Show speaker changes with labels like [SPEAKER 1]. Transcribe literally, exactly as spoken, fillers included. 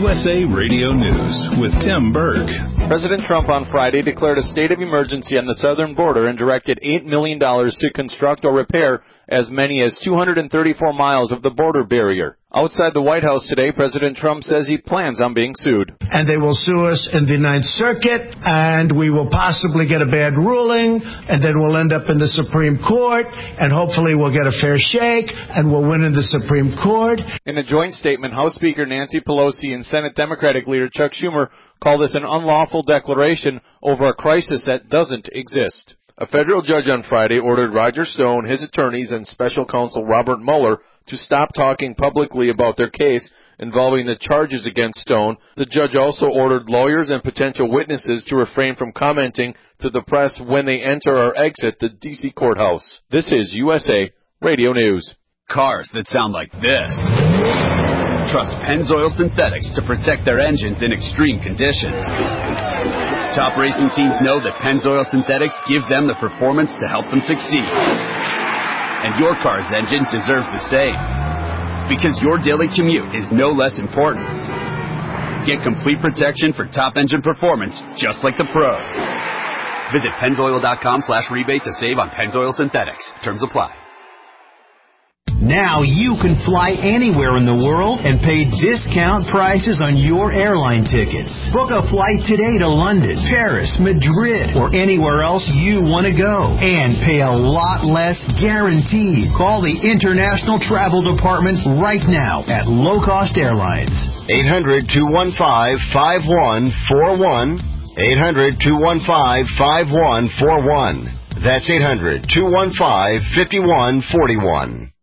[SPEAKER 1] U S A Radio News with Tim Berg.
[SPEAKER 2] President Trump on Friday declared a state of emergency on the southern border and directed eight million dollars to construct or repair as many as two hundred thirty-four miles of the border barrier. Outside the White House today, President Trump says he plans on being sued.
[SPEAKER 3] And they will sue us in the Ninth Circuit, and we will possibly get a bad ruling, and then we'll end up in the Supreme Court, and hopefully we'll get a fair shake, and we'll win in the Supreme Court.
[SPEAKER 2] In a joint statement, House Speaker Nancy Pelosi and Senate Democratic leader Chuck Schumer called this an unlawful declaration over a crisis that doesn't exist.
[SPEAKER 4] A federal judge on Friday ordered Roger Stone, his attorneys, and special counsel Robert Mueller to stop talking publicly about their case involving the charges against Stone. The judge also ordered lawyers and potential witnesses to refrain from commenting to the press when they enter or exit the D C courthouse. This is U S A Radio News.
[SPEAKER 5] Cars that sound like this. Trust Pennzoil Synthetics to protect their engines in extreme conditions. Top racing teams know that Pennzoil Synthetics give them the performance to help them succeed. And your car's engine deserves the same. Because your daily commute is no less important. Get complete protection for top engine performance, just like the pros. Visit Pennzoil.com slash rebate to save on Pennzoil Synthetics. Terms apply.
[SPEAKER 6] Now you can fly anywhere in the world and pay discount prices on your airline tickets. Book a flight today to London, Paris, Madrid, or anywhere else you want to go. And pay a lot less guaranteed. Call the International Travel Department right now at Low Cost Airlines.
[SPEAKER 7] eight hundred, two one five, five one four one. eight hundred, two one five, five one four one. That's eight hundred, two one five, five one four one.